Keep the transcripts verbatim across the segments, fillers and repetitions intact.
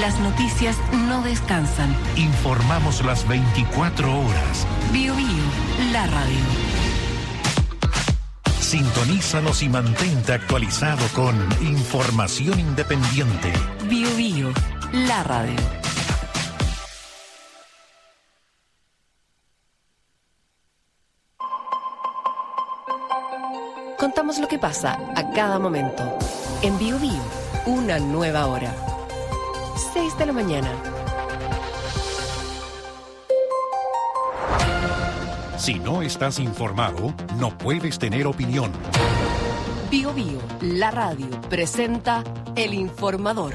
Las noticias no descansan. Informamos las veinticuatro horas. Bio Bio, la radio. Sintonízanos y mantente actualizado con información independiente. Bio Bio, la radio. Contamos lo que pasa a cada momento. En Bio Bio, una nueva hora. seis de la mañana. Si no estás informado, no puedes tener opinión. Bio Bio, la radio, presenta El Informador.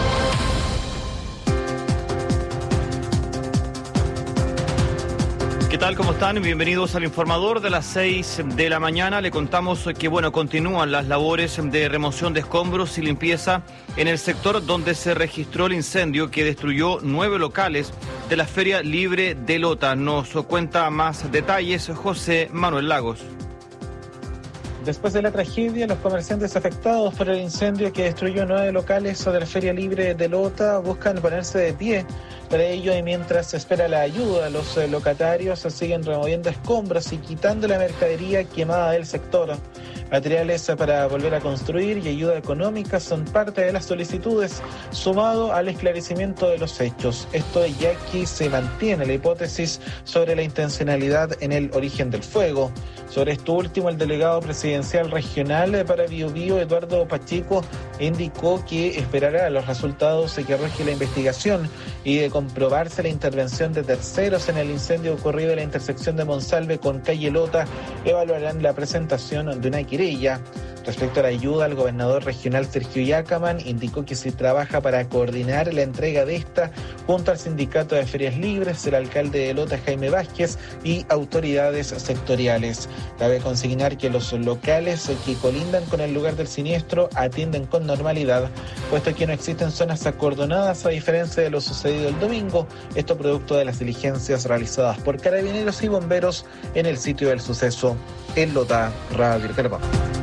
¿Qué tal? ¿Cómo están? Bienvenidos al Informador de las seis de la mañana. Le contamos que, bueno, continúan las labores de remoción de escombros y limpieza en el sector donde se registró el incendio que destruyó nueve locales de la Feria Libre de Lota. Nos cuenta más detalles José Manuel Lagos. Después de la tragedia, los comerciantes afectados por el incendio que destruyó nueve locales de la Feria Libre de Lota buscan ponerse de pie. Para ello, y mientras se espera la ayuda, los locatarios siguen removiendo escombros y quitando la mercadería quemada del sector. Materiales para volver a construir y ayuda económica son parte de las solicitudes, sumado al esclarecimiento de los hechos. Esto ya que se mantiene la hipótesis sobre la intencionalidad en el origen del fuego. Sobre esto último, el delegado presidencial regional para Bio Bio, Eduardo Pacheco, indicó que esperará los resultados que arroje la investigación y de comprobarse la intervención de terceros en el incendio ocurrido en la intersección de Monsalve con calle Lota, evaluarán la presentación de una querella. Respecto a la ayuda, el gobernador regional Sergio Yacaman indicó que se trabaja para coordinar la entrega de esta junto al sindicato de ferias libres, el alcalde de Lota Jaime Vázquez y autoridades sectoriales. Cabe consignar que los locales que colindan con el lugar del siniestro atienden con normalidad, puesto que no existen zonas acordonadas a diferencia de lo sucedido el domingo, esto producto de las diligencias realizadas por carabineros y bomberos en el sitio del suceso. En Lota, Radio Televisión.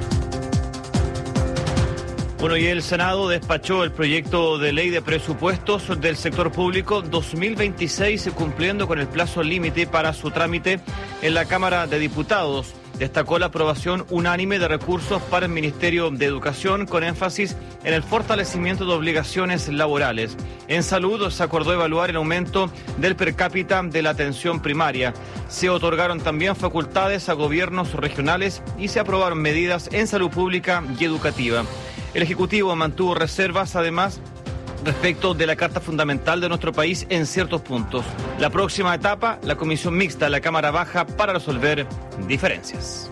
Bueno, y el Senado despachó el proyecto de ley de presupuestos del sector público dos mil veintiséis, cumpliendo con el plazo límite para su trámite en la Cámara de Diputados. Destacó la aprobación unánime de recursos para el Ministerio de Educación, con énfasis en el fortalecimiento de obligaciones laborales. En salud, se acordó evaluar el aumento del per cápita de la atención primaria. Se otorgaron también facultades a gobiernos regionales y se aprobaron medidas en salud pública y educativa. El Ejecutivo mantuvo reservas, además, respecto de la Carta Fundamental de nuestro país en ciertos puntos. La próxima etapa, la Comisión Mixta de la Cámara Baja para resolver diferencias.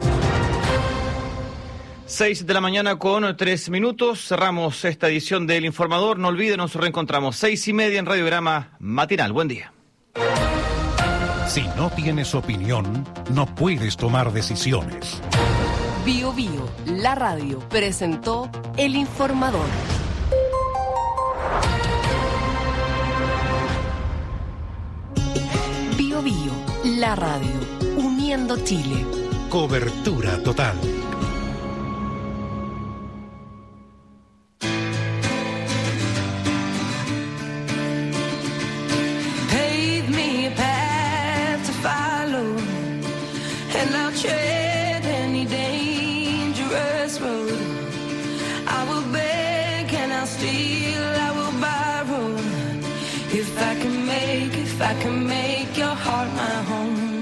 Seis de la mañana con tres minutos. Cerramos esta edición del Informador. No olviden, nos reencontramos seis y media en Radiograma Matinal. Buen día. Si no tienes opinión, no puedes tomar decisiones. Bio Bio, la radio, presentó El Informador. Bio Bio, la radio, uniendo Chile. Cobertura total. Pave me a path to follow, and I'll tread any dangerous road. I will beg and I'll steal, I will borrow. If I can make, if I can make your heart my home.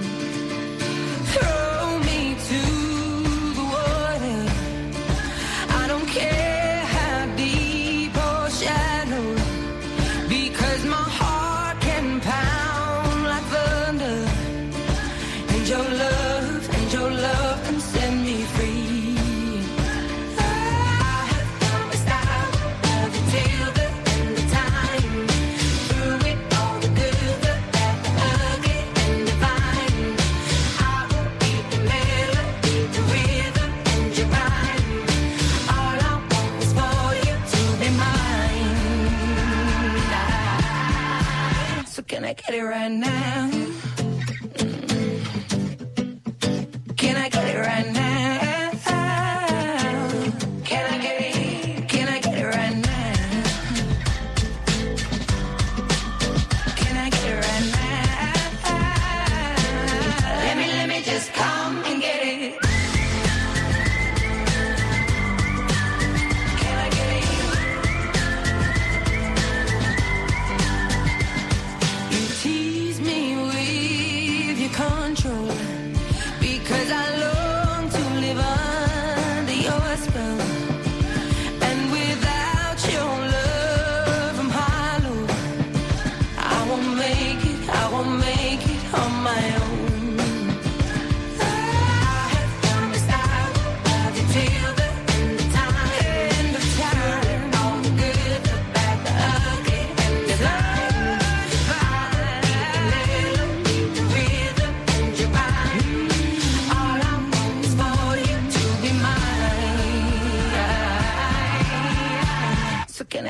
Throw me to the water, I don't care how deep or shallow, because my heart can pound like thunder, and your love, and your love can set me free. Can I get it right now? Can I get it right now? Can I get it? Can I get it right now?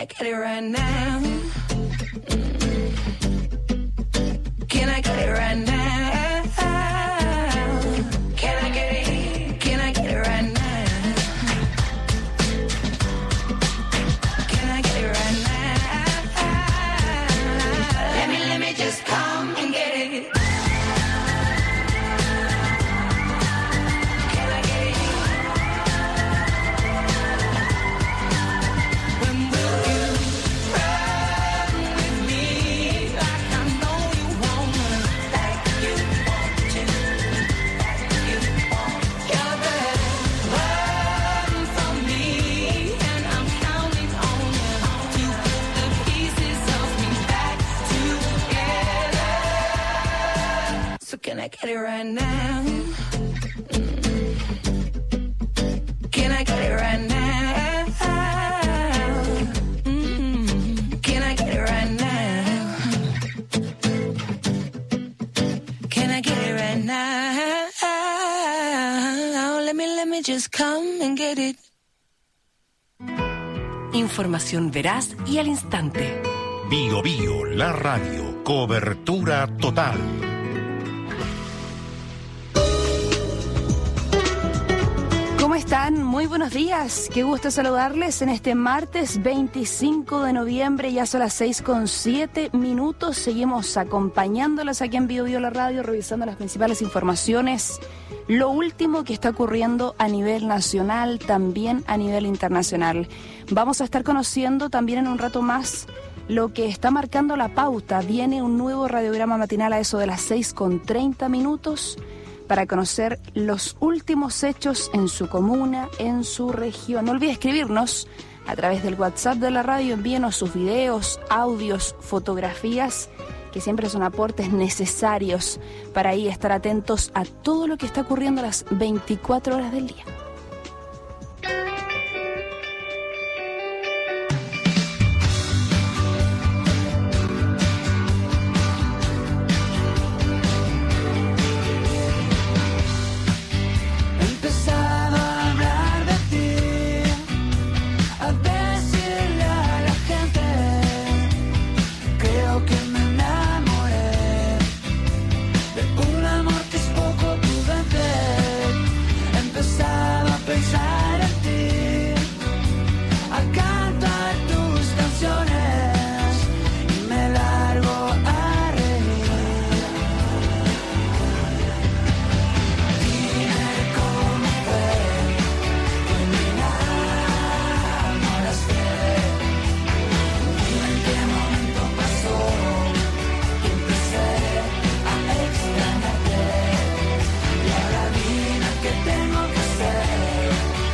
get it right now? Can I get it right now? Can I get it? Can I get it right now? Can I get it right now? Let me, let me just come and get it. Can I get it? When will you run with me like I know you wanna, like you want to, like you want? You're the one for me, and I'm counting on you to put the pieces of me back together. So can I get it right now? Can I get it right now? Mm, Can I get it right now? Can I get it right now? Let me, let me just come and get it. Información veraz y al instante. Bio Bio, la radio, cobertura total. ¿Cómo están? Muy buenos días. Qué gusto saludarles en este martes veinticinco de noviembre. Ya son las seis con siete minutos. Seguimos acompañándolos aquí en Bio Bio la radio, revisando las principales informaciones. Lo último que está ocurriendo a nivel nacional, también a nivel internacional. Vamos a estar conociendo también en un rato más lo que está marcando la pauta. Viene un nuevo radiograma matinal a eso de las seis con treinta minutos. Para conocer los últimos hechos en su comuna, en su región. No olvide escribirnos a través del WhatsApp de la radio, envíenos sus videos, audios, fotografías, que siempre son aportes necesarios para ahí estar atentos a todo lo que está ocurriendo a las veinticuatro horas del día. Empezaba a hablar de ti, a decirle a la gente, creo que me enamoré de un amor que es poco prudente. Empezaba a pensar en ti, a cantar tus canciones y me largo a reír. Dime cómo fue, fue mi enamoraste. Dime en qué momento pasó que empecé a extrañarte. Y ahora dime qué tengo que hacer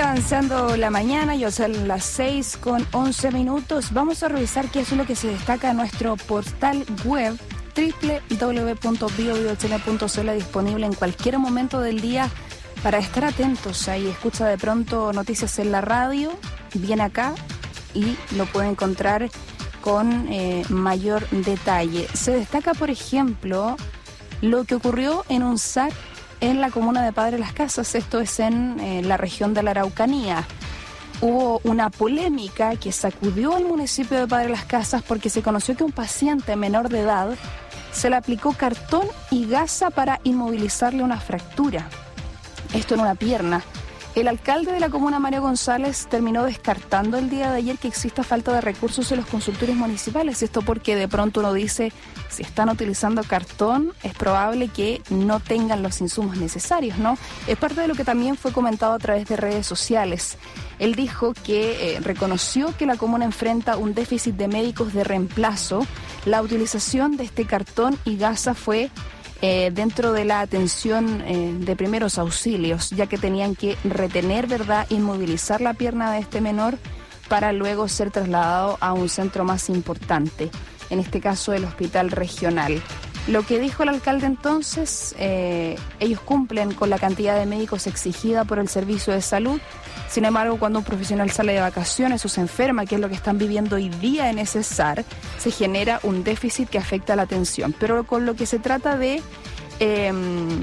Sigue avanzando la mañana, ya son las seis con once minutos. Vamos a revisar qué es lo que se destaca en nuestro portal web doble u doble u doble u punto bio bio chile punto c l, disponible en cualquier momento del día para estar atentos. Ahí escucha de pronto noticias en la radio, viene acá y lo puede encontrar con eh, mayor detalle. Se destaca, por ejemplo, lo que ocurrió en un S A C en la comuna de Padre Las Casas, esto es en eh, la región de la Araucanía. Hubo una polémica que sacudió al municipio de Padre Las Casas porque se conoció que un paciente menor de edad se le aplicó cartón y gasa para inmovilizarle una fractura. Esto en una pierna. El alcalde de la comuna, Mario González, terminó descartando el día de ayer que exista falta de recursos en los consultorios municipales. Esto porque de pronto uno dice, si están utilizando cartón, es probable que no tengan los insumos necesarios, ¿no? Es parte de lo que también fue comentado a través de redes sociales. Él dijo que eh, reconoció que la comuna enfrenta un déficit de médicos de reemplazo. La utilización de este cartón y gasa fue Eh, dentro de la atención eh, de primeros auxilios, ya que tenían que retener, ¿verdad?, inmovilizar la pierna de este menor para luego ser trasladado a un centro más importante, en este caso el hospital regional. Lo que dijo el alcalde entonces, eh, ellos cumplen con la cantidad de médicos exigida por el servicio de salud. Sin embargo, cuando un profesional sale de vacaciones o se enferma, que es lo que están viviendo hoy día en ese S A R, se genera un déficit que afecta a la atención. Pero con lo que se trata de eh,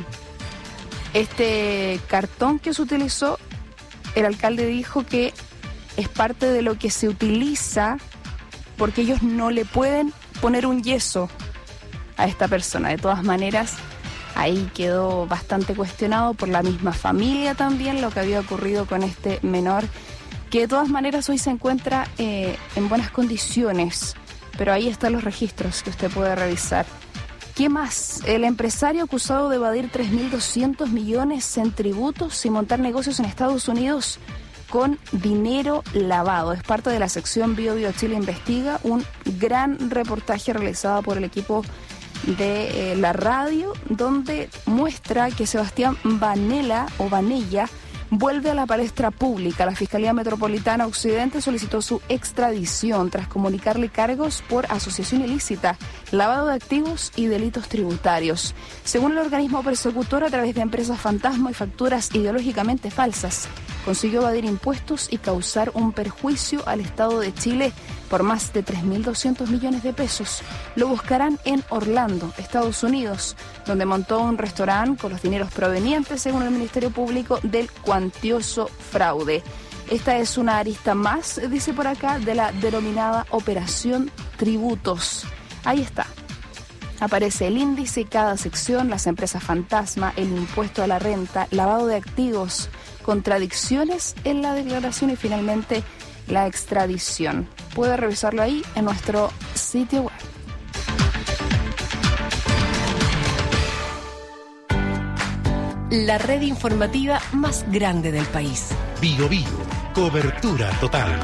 este cartón que se utilizó, el alcalde dijo que es parte de lo que se utiliza porque ellos no le pueden poner un yeso a esta persona. De todas maneras, ahí quedó bastante cuestionado por la misma familia también lo que había ocurrido con este menor, que de todas maneras hoy se encuentra eh, en buenas condiciones, pero ahí están los registros que usted puede revisar. ¿Qué más? El empresario acusado de evadir tres mil doscientos millones en tributos y montar negocios en Estados Unidos con dinero lavado. Es parte de la sección Bio Bio Chile Investiga, un gran reportaje realizado por el equipo de eh, la radio, donde muestra que Sebastián Vanella o Vanella vuelve a la palestra pública. La Fiscalía Metropolitana Occidente solicitó su extradición tras comunicarle cargos por asociación ilícita, lavado de activos y delitos tributarios. Según el organismo persecutor, a través de empresas fantasma y facturas ideológicamente falsas, consiguió evadir impuestos y causar un perjuicio al Estado de Chile por más de tres mil doscientos millones de pesos. Lo buscarán en Orlando, Estados Unidos, donde montó un restaurante con los dineros provenientes, según el Ministerio Público, del cuantioso fraude. Esta es una arista más, dice por acá, de la denominada Operación Tributos. Ahí está. Aparece el índice, cada sección, las empresas fantasma, el impuesto a la renta, lavado de activos, contradicciones en la declaración y finalmente la extradición. Puede revisarlo ahí en nuestro sitio web. La red informativa más grande del país. Bio Bio, cobertura total.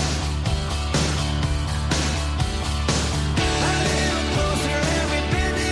Closer every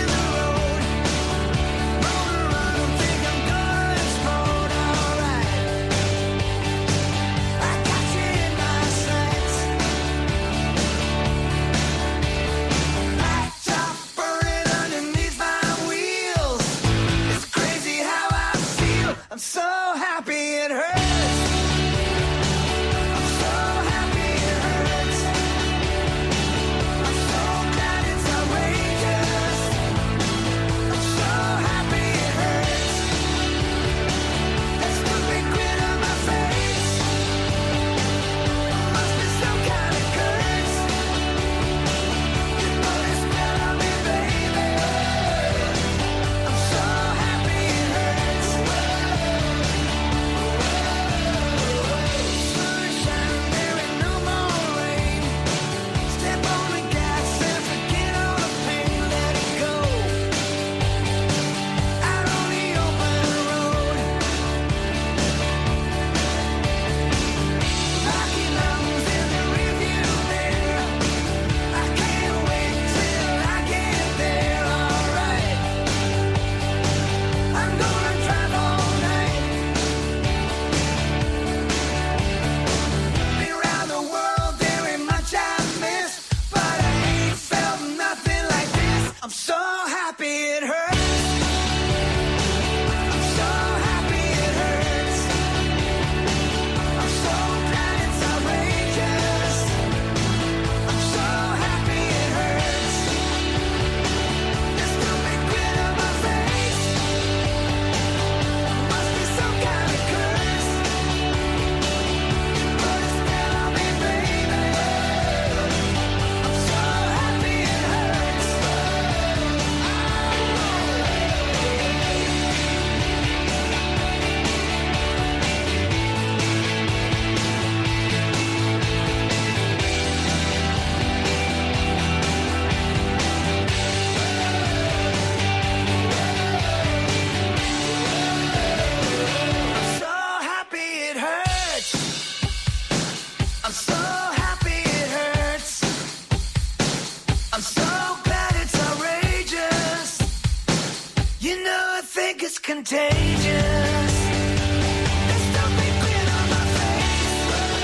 I'm so glad it's outrageous. You know I think it's contagious. There's something grin on my face.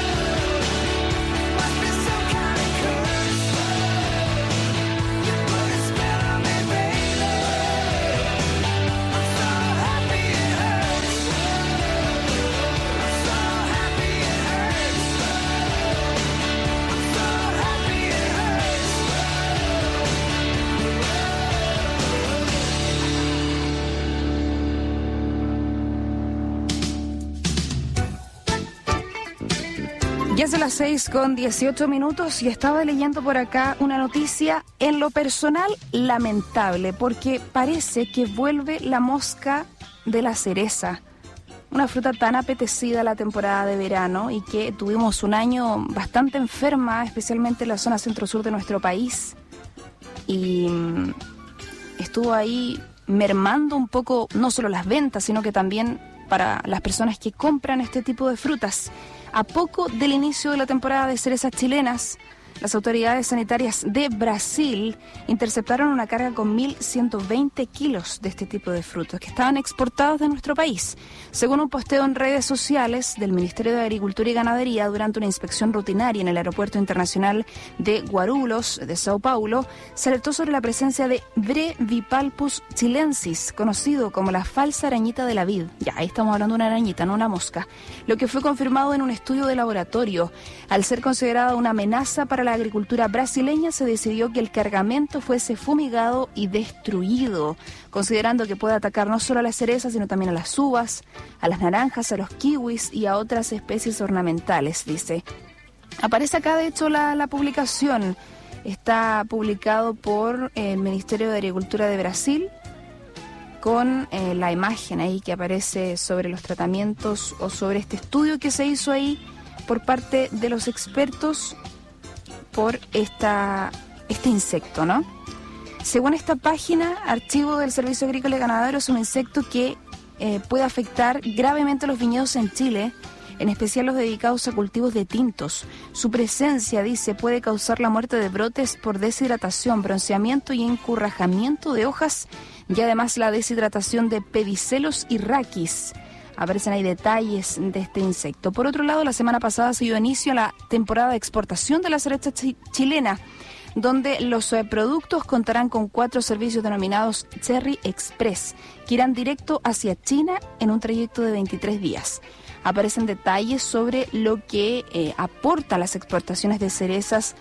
Must be some kind of curse. You put a spell on me, baby. I'm so happy it hurts. I'm so happy it hurts. I'm so happy it hurts. Ya son las seis con dieciocho minutos y estaba leyendo por acá una noticia en lo personal lamentable, porque parece que vuelve la mosca de la cereza, una fruta tan apetecida la temporada de verano y que tuvimos un año bastante enferma, especialmente en la zona centro-sur de nuestro país, y mm, estuvo ahí mermando un poco no solo las ventas, sino que también para las personas que compran este tipo de frutas. A poco del inicio de la temporada de cerezas chilenas, las autoridades sanitarias de Brasil interceptaron una carga con mil ciento veinte kilos de este tipo de frutos que estaban exportados de nuestro país. Según un posteo en redes sociales del Ministerio de Agricultura y Ganadería durante una inspección rutinaria en el Aeropuerto Internacional de Guarulhos de Sao Paulo, se alertó sobre la presencia de Brevipalpus chilensis, conocido como la falsa arañita de la vid. Ya, ahí estamos hablando de una arañita, no una mosca. Lo que fue confirmado en un estudio de laboratorio. Al ser considerada una amenaza para la agricultura brasileña, se decidió que el cargamento fuese fumigado y destruido, considerando que puede atacar no solo a las cerezas, sino también a las uvas, a las naranjas, a los kiwis y a otras especies ornamentales, dice. Aparece acá, de hecho, la, la publicación. Está publicado por el Ministerio de Agricultura de Brasil, con eh, la imagen ahí que aparece sobre los tratamientos o sobre este estudio que se hizo ahí por parte de los expertos por esta, este insecto, ¿no? Según esta página, Archivo del Servicio Agrícola y Ganadero es un insecto que eh, puede afectar gravemente los viñedos en Chile, en especial los dedicados a cultivos de tintos. Su presencia, dice, puede causar la muerte de brotes por deshidratación, bronceamiento y encurrajamiento de hojas, y además la deshidratación de pedicelos y raquis. Aparecen ahí detalles de este insecto. Por otro lado, la semana pasada se dio inicio a la temporada de exportación de la cereza chi- chilena, donde los eh, productos contarán con cuatro servicios denominados Cherry Express, que irán directo hacia China en un trayecto de veintitrés días. Aparecen detalles sobre lo que eh, aportan las exportaciones de cerezas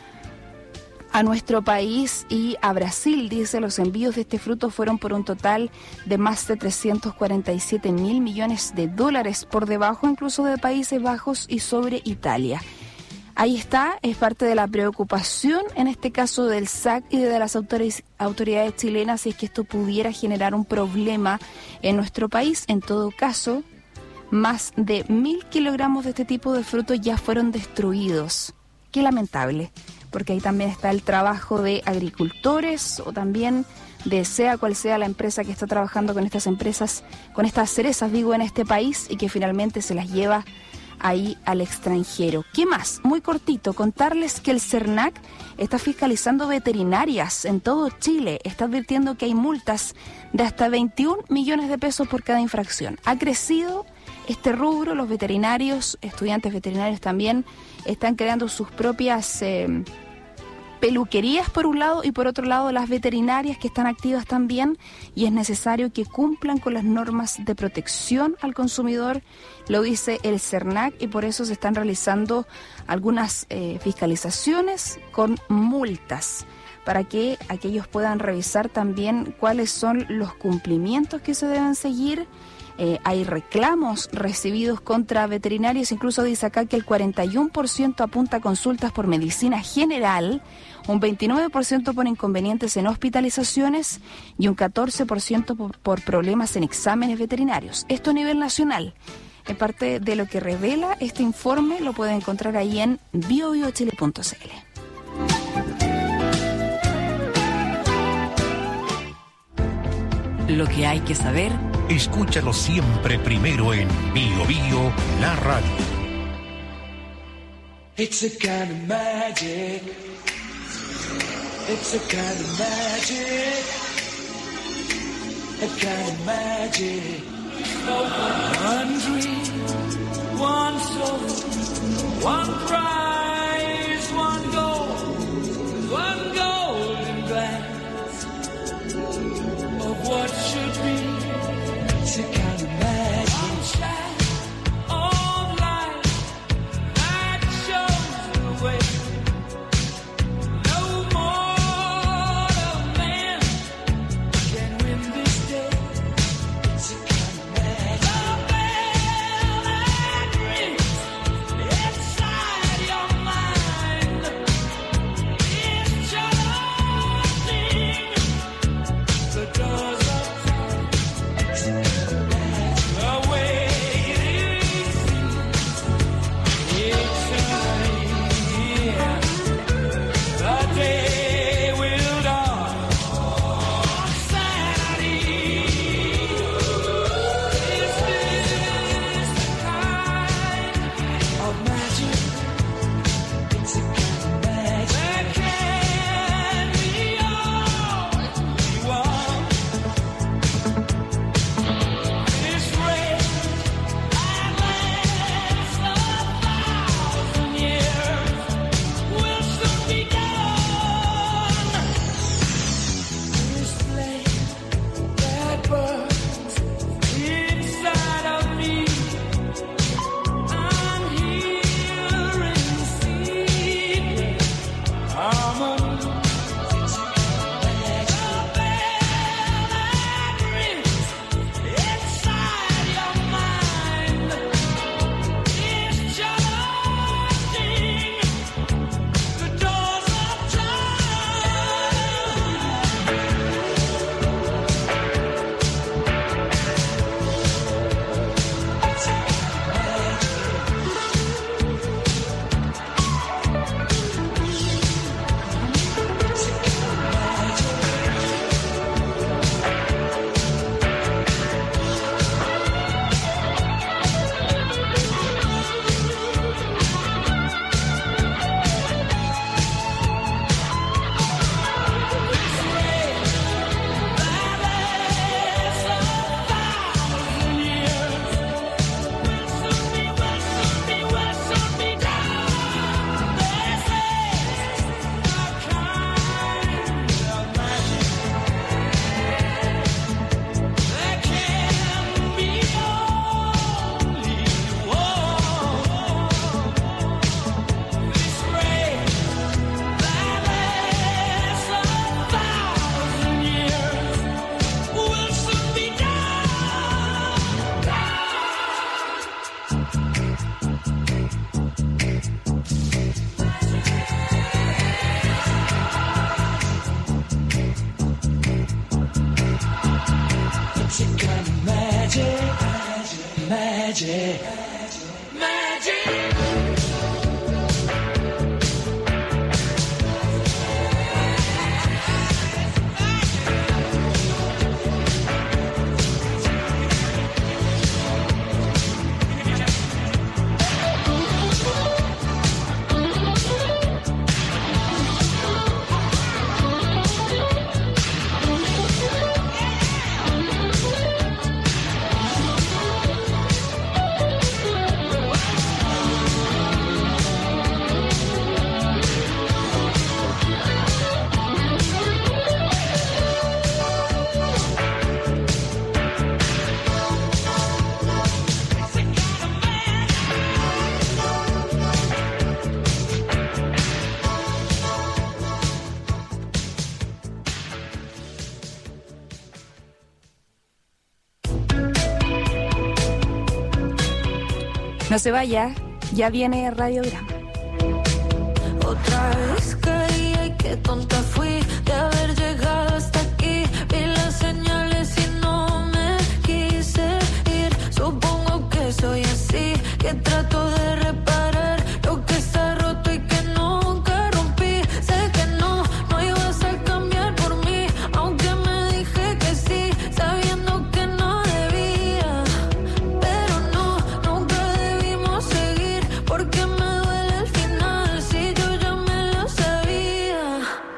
a nuestro país y a Brasil. Dice, los envíos de este fruto fueron por un total de más de trescientos cuarenta y siete mil millones de dólares, por debajo incluso de Países Bajos y sobre Italia. Ahí está, es parte de la preocupación, en este caso del S A C y de las autoridades chilenas, si es que esto pudiera generar un problema en nuestro país. En todo caso, más de mil kilogramos de este tipo de frutos ya fueron destruidos. Qué lamentable, porque ahí también está el trabajo de agricultores o también de sea cual sea la empresa que está trabajando con estas empresas, con estas cerezas, digo, en este país, y que finalmente se las lleva ahí al extranjero. ¿Qué más? Muy cortito, contarles que el CERNAC está fiscalizando veterinarias en todo Chile. Está advirtiendo que hay multas de hasta veintiún millones de pesos por cada infracción. Ha crecido este rubro, los veterinarios, estudiantes veterinarios también, están creando sus propias eh, peluquerías por un lado, y por otro lado las veterinarias que están activas también, y es necesario que cumplan con las normas de protección al consumidor, lo dice el CERNAC, y por eso se están realizando algunas eh, fiscalizaciones con multas, para que aquellos puedan revisar también cuáles son los cumplimientos que se deben seguir. Eh, hay reclamos recibidos contra veterinarios, incluso dice acá que el cuarenta y uno por ciento apunta a consultas por medicina general, un veintinueve por ciento por inconvenientes en hospitalizaciones y un catorce por ciento por, por problemas en exámenes veterinarios. Esto a nivel nacional. En parte de lo que revela este informe lo puede encontrar ahí en bio bio chile punto c l. Lo que hay que saber. Escúchalo siempre primero en Bio Bio, la radio. It's a kind of magic. It's a kind of magic, a kind of magic. One dream, one soul, one prize, one goal, one golden glance of what should be. It's a kind of magic. One shine of light that shows the way. Magic, magic. No se vaya, ya viene Radiograma. Otra vez caí, ay, qué tonta fui de haber llegado hasta aquí. Vi las señales y no me quise ir. Supongo que soy así, que trato de reparar lo que está roto y que nunca rompí. Sé que no, no ibas a cambiar por mí, aunque me dije que sí, sabiendo que no debía. Pero no, nunca debimos seguir, porque me duele el final si yo ya me lo sabía.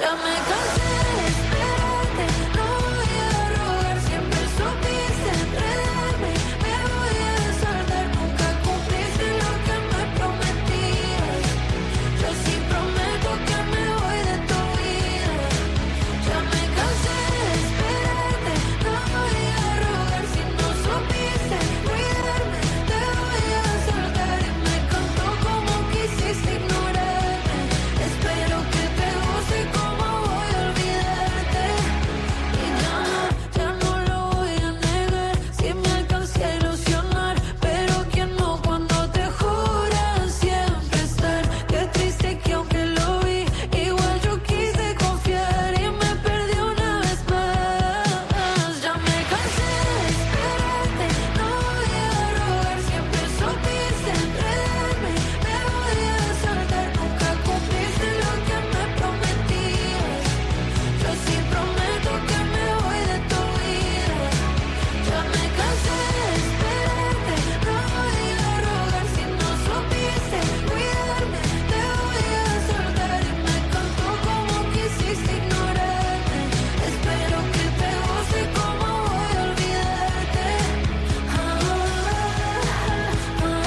Ya me cansé de esperarte, no voy a rogar, siempre supiste enredarme, me voy a saldar, nunca cumpliste lo que me prometías. Yo sí prometo que me voy de tu vida. Ya me cansé de esperarte, no voy a rogar, si no supiste cuidarme, te voy a saldar. Y me encantó como quisiste ignorarme, espero que te goce como voy a olvidarte. Y ya no, ya no lo voy a negar, si me alcancé a ilusionar, pero quien no cuando te juran siempre estar. Qué triste que aunque lo vi, igual yo quise confiar y me perdí una vez más. Ya me cansé de esperarte, no voy a rogar, siempre supiste enredarme, me voy a saltar, nunca cumpliste lo que me prometías. Yo sí prometo que me voy de tu vida. Ya me cansé de esperarte, no voy a rogar, si no supiste cuidarme, te voy a soltar. Y me encantó como quisiste ignorarme, espero que te goce como voy a olvidarte. Ah, ah, ah, ahora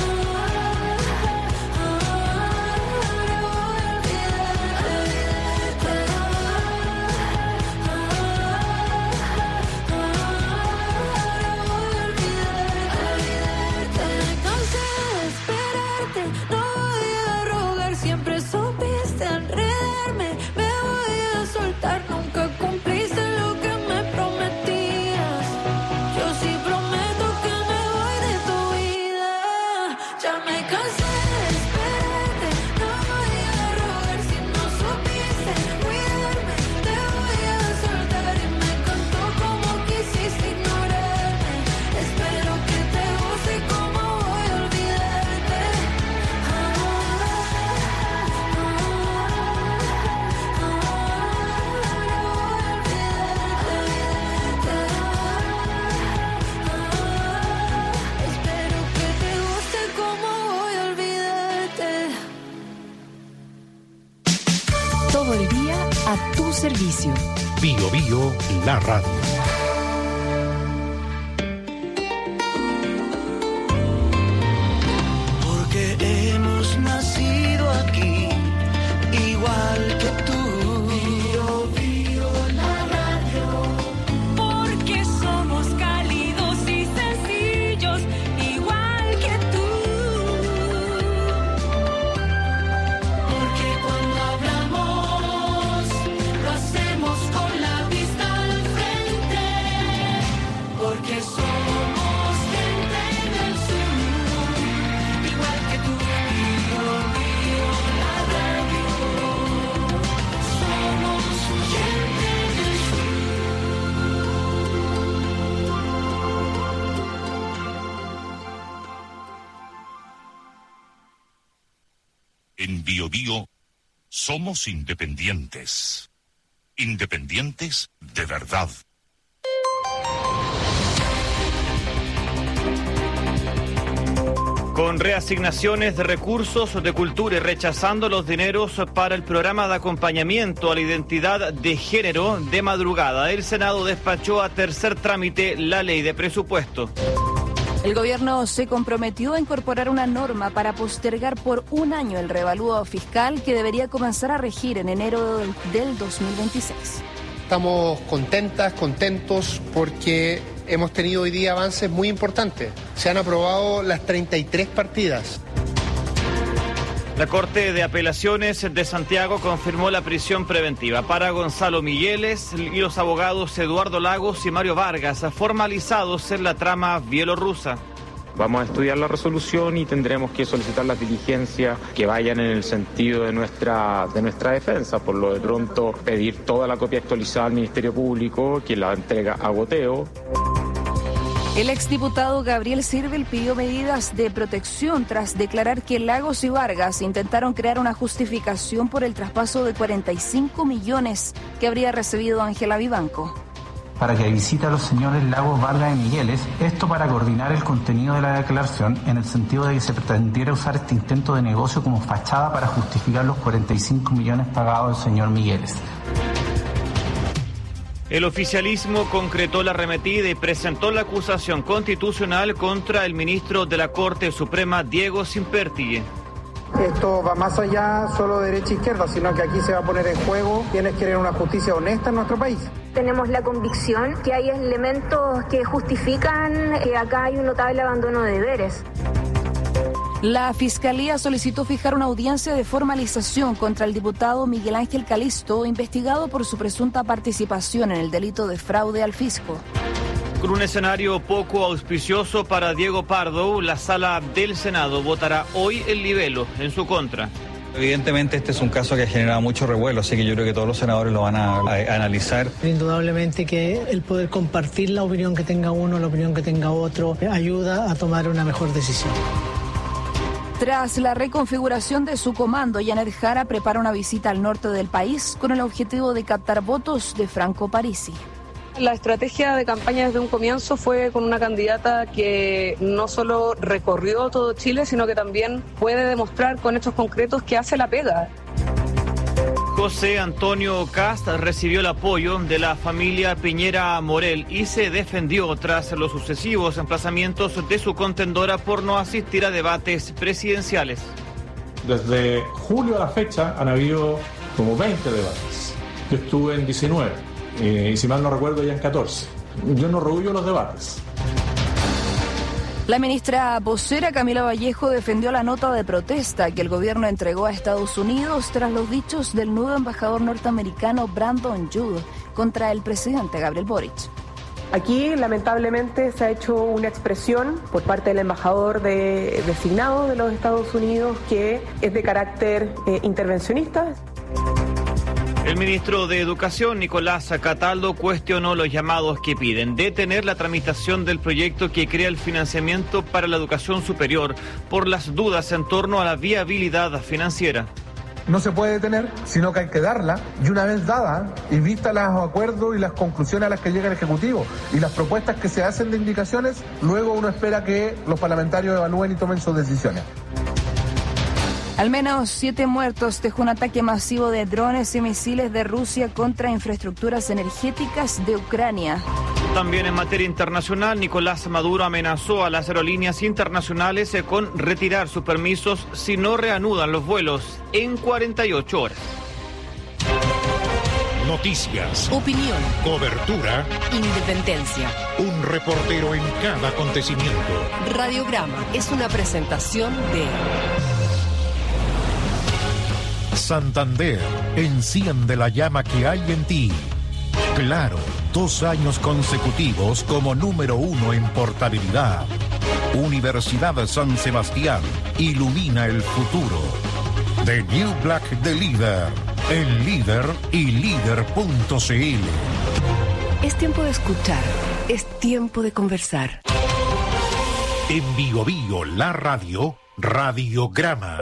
voy a olvidarte. Me cansé de esperarte, no voy a rogar, siempre supiste enredarme, me voy a soltar, nunca cumpliste lo que me prometías. Yo sí prometo que me voy de tu vida. Ya me cansé de esperarte, no voy a rogar, si no supiste cuidarme, te voy a soltar. Y me encantó como quisiste ignorarme, espero que te goce como voy a olvidarte. Ah, espero que te guste como voy a olvidarte. Todo el día a tu servicio. Bio Bio, la radio. Porque hemos nacido aquí, igual que tú. Bio, bio, la radio. Porque somos cálidos y sencillos, igual que tú. Porque cuando hablamos, lo hacemos con la vista al frente. Porque somos gente del sur, igual que tú. Bio, bio, la radio. Somos gente del En Bio Bio somos independientes. Independientes de verdad. Con reasignaciones de recursos de cultura y rechazando los dineros para el programa de acompañamiento a la identidad de género de madrugada, el Senado despachó a tercer trámite la ley de presupuesto. El gobierno se comprometió a incorporar una norma para postergar por un año el revalúo fiscal que debería comenzar a regir en enero del, del dos mil veintiséis. Estamos contentas, contentos porque hemos tenido hoy día avances muy importantes. Se han aprobado las treinta y tres partidas. La Corte de Apelaciones de Santiago confirmó la prisión preventiva para Gonzalo Migueles y los abogados Eduardo Lagos y Mario Vargas, formalizados en la trama bielorrusa. Vamos a estudiar la resolución y tendremos que solicitar las diligencias que vayan en el sentido de nuestra, de nuestra defensa. Por lo de pronto, pedir toda la copia actualizada al Ministerio Público, que la entrega a goteo. El exdiputado Gabriel Sirbel pidió medidas de protección tras declarar que Lagos y Vargas intentaron crear una justificación por el traspaso de cuarenta y cinco millones que habría recibido Ángela Vivanco. Para que visite a los señores Lagos, Vargas y Migueles, esto para coordinar el contenido de la declaración en el sentido de que se pretendiera usar este intento de negocio como fachada para justificar los cuarenta y cinco millones pagados al señor Migueles. El oficialismo concretó la arremetida y presentó la acusación constitucional contra el ministro de la Corte Suprema, Diego Simperti. Esto va más allá solo de derecha e izquierda, sino que aquí se va a poner en juego quienes quieren una justicia honesta en nuestro país. Tenemos la convicción que hay elementos que justifican que acá hay un notable abandono de deberes. La Fiscalía solicitó fijar una audiencia de formalización contra el diputado Miguel Ángel Calisto, investigado por su presunta participación en el delito de fraude al fisco. Con un escenario poco auspicioso para Diego Pardo, la sala del Senado votará hoy el libelo en su contra. Evidentemente este es un caso que ha generado mucho revuelo, así que yo creo que todos los senadores lo van a, a, a analizar. Indudablemente que el poder compartir la opinión que tenga uno, la opinión que tenga otro, ayuda a tomar una mejor decisión. Tras la reconfiguración de su comando, Janet Jara prepara una visita al norte del país con el objetivo de captar votos de Franco Parisi. La estrategia de campaña desde un comienzo fue con una candidata que no solo recorrió todo Chile, sino que también puede demostrar con hechos concretos que hace la pega. José Antonio Kast recibió el apoyo de la familia Piñera Morel y se defendió tras los sucesivos emplazamientos de su contendora por no asistir a debates presidenciales. Desde julio a la fecha han habido como veinte debates. Yo estuve en diecinueve. Eh, y si mal no recuerdo ya en catorce. Yo no rehuyo los debates. La ministra vocera Camila Vallejo defendió la nota de protesta que el gobierno entregó a Estados Unidos tras los dichos del nuevo embajador norteamericano Brandon Judd contra el presidente Gabriel Boric. Aquí, lamentablemente, se ha hecho una expresión por parte del embajador de, designado de los Estados Unidos que es de carácter eh, intervencionista. El ministro de Educación, Nicolás Cataldo, cuestionó los llamados que piden detener la tramitación del proyecto que crea el financiamiento para la educación superior por las dudas en torno a la viabilidad financiera. No se puede detener, sino que hay que darla, y una vez dada, y vista los acuerdos y las conclusiones a las que llega el Ejecutivo y las propuestas que se hacen de indicaciones, luego uno espera que los parlamentarios evalúen y tomen sus decisiones. Al menos siete muertos dejó un ataque masivo de drones y misiles de Rusia contra infraestructuras energéticas de Ucrania. También en materia internacional, Nicolás Maduro amenazó a las aerolíneas internacionales con retirar sus permisos si no reanudan los vuelos en cuarenta y ocho horas. Noticias, opinión, cobertura, independencia. Un reportero en cada acontecimiento. Radiograma es una presentación de Santander, enciende la llama que hay en ti. Claro, dos años consecutivos como número uno en portabilidad. Universidad San Sebastián, ilumina el futuro. The New Black de Líder, en Líder y líder punto c l. Es tiempo de escuchar, es tiempo de conversar. En Bio Bio, la radio, Radiograma.